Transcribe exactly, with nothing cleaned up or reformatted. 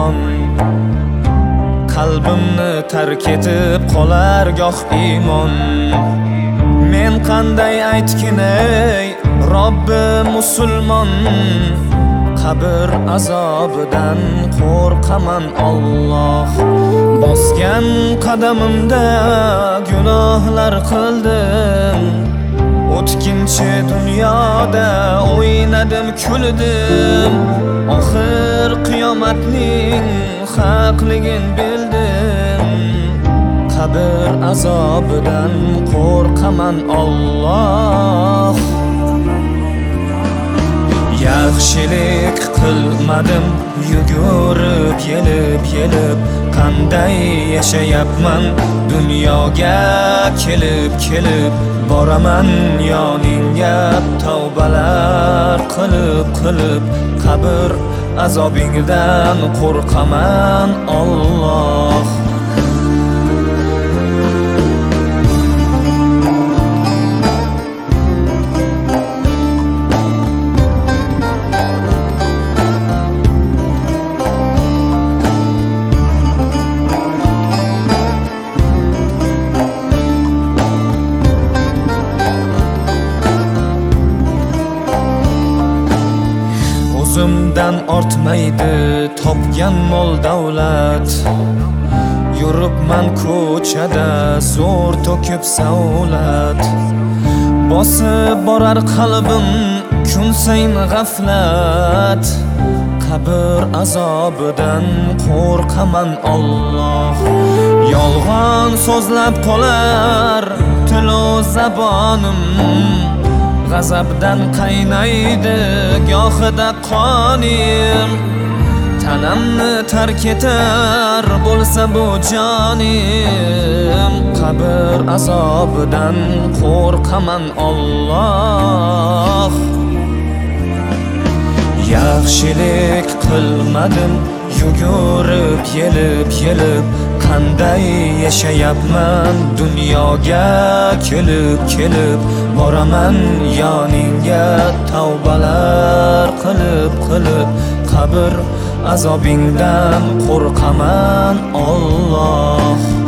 iymon. Qalbimni tark etib qolar goh iymon. Men qanday aytginay Robbim musulmon. Qabr azobidan qo'rqaman Alloh. Bosgan qadamimda gunohlar qildim. O'tkinchi dunyoda o'ynadim, kuldim. Oxir qiyomatning haqligin bildim. Qabr azobidan qo'rqaman Alloh. Yaxshilik qilmadim, yugurib yelib yelib qanday yashayapman dunyoga kelib kelib boraman yoningga tavbalar qilib qilib qabr azobingdan qo'rqaman Alloh. O'zimdan ortmaydi topgan mol davlat. Yuribman ko'chada zo'r to'kib savlat. Bosib borar qalbim kun sayin g'aflat. Qabr azobidan qo'rqaman Alloh. Yolg'on so'zlab qolar tilo zabonim. G'azabdan qaynaydi gohida qonim. Tanamni tark etar bo'lsa bu jonim. Qabr azobidan qo'rqaman Alloh. Yaxshilik qilmadim, yugurib yelib yelib qanday yashayapman dunyoga kelib kelib boraman yoningga tavbalar qilib qilib qabr azobingdan qo'rqaman Alloh.